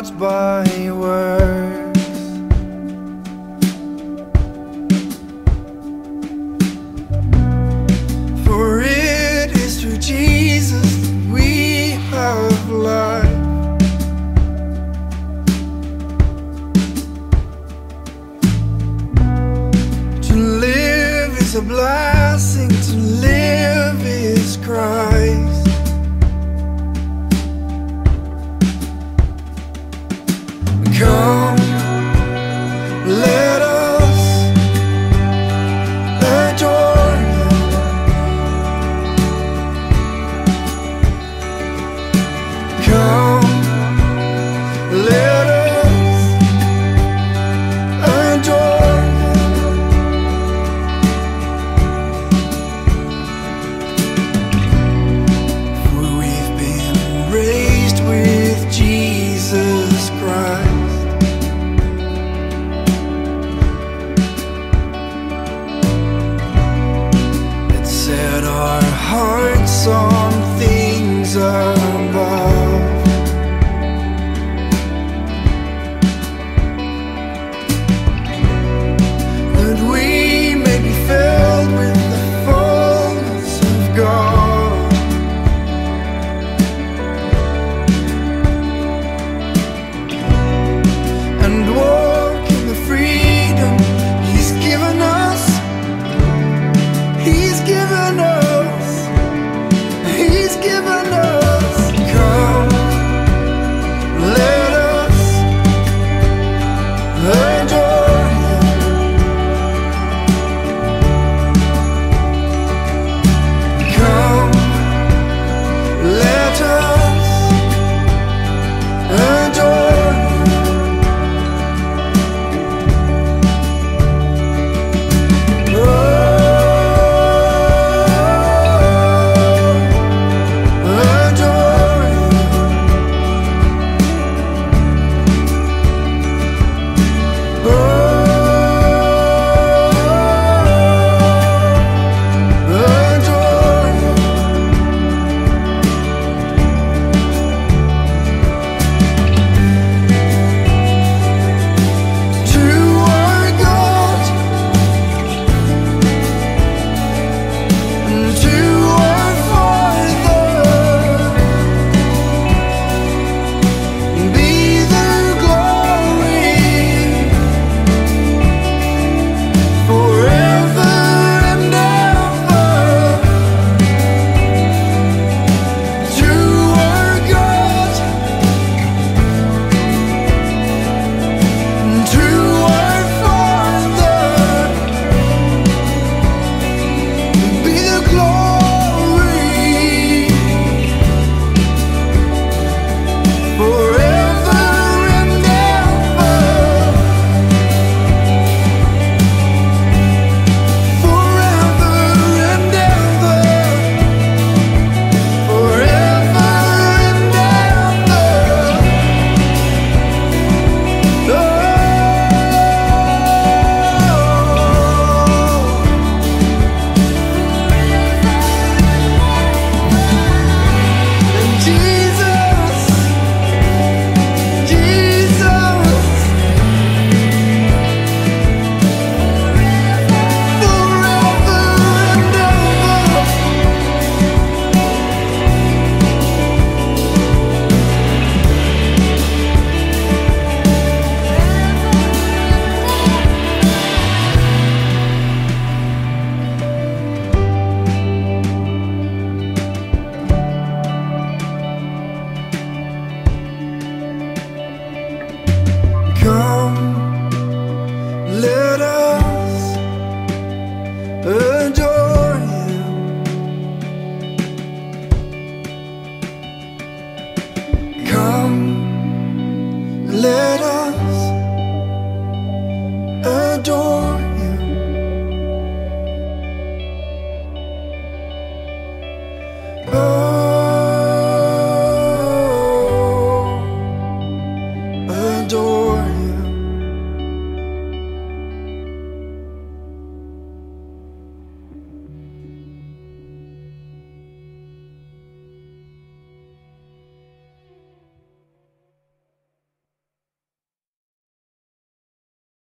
thoughts by words. For it is through Jesus that we have life. To live is a blessing, to live is Christ. Come, let us adore Him. Come, let us adore Him. For we've been raised with Jesus Christ. Set our hearts on things above. That we may be filled with the fullness of God. And walk in the freedom He's given us. He's given us, He's given us. Come, let us adore Him. Come, let us adore Him. Come, let us adore Him. Come, let us adore